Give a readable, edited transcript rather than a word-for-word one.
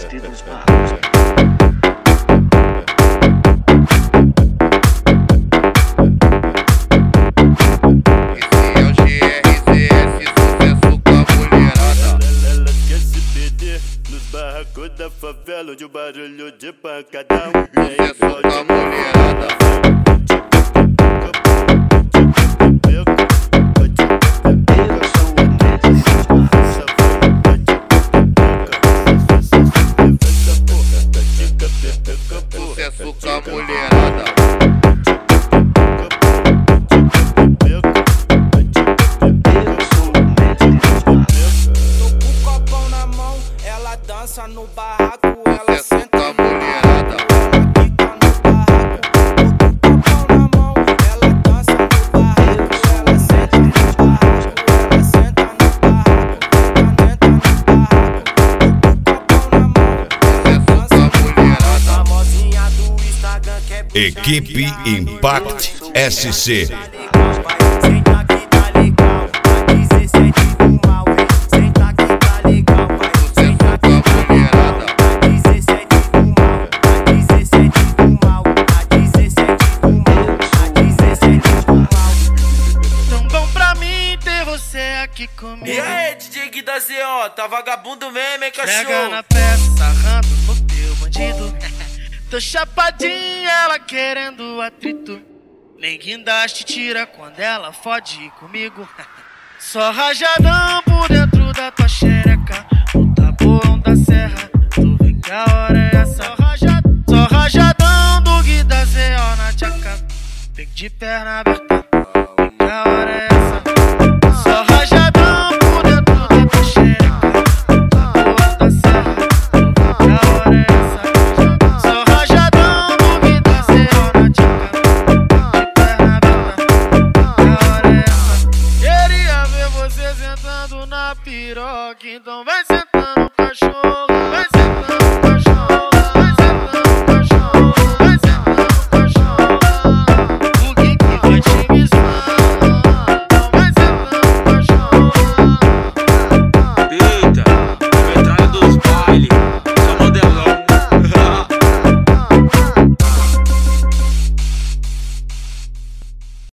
mestre dos magos. Da favela, onde o barulho de pancadão é só da mulherada. Sucesso com a mulherada. Dança no barraco, ela senta a mulherada. Ela quica no barraco, com o copão na mão. Ela dança no barraco, ela senta no barraco. Ela senta no barraco, com o copão na mão. Ela dança a mulherada. Famosinha do Instagram que é Equipe Impact SC. Senta que tá legal, a 17 do mal, senta que tá legal, senta que tá legal, a 17 do mal, a 17 do mal, a 17 do mal, a 17 do mal. Tão bom pra mim ter você aqui comigo. E aí, DJ Gui da ZO, tá vagabundo mesmo, hein, Pega cachorro? na peça, sarrando no teu bandido. Tô chapadinha, ela querendo atrito. Nem guindaste tira quando ela fode comigo. Só rajadão por dentro da tua xereca. No tabuão da serra, tu vê que a hora é essa. Só rajadão do Gui da ZO na tchaca. Vem de perna aberta, vê que a hora é essa. Só rajadão por dentro da tua xereca. No tabuão da serra, tu vê que a hora é essa. Só rajadão do Gui da ZO na tchaca. Queria ver você sentando na piroca, então vai sentando, cachorro.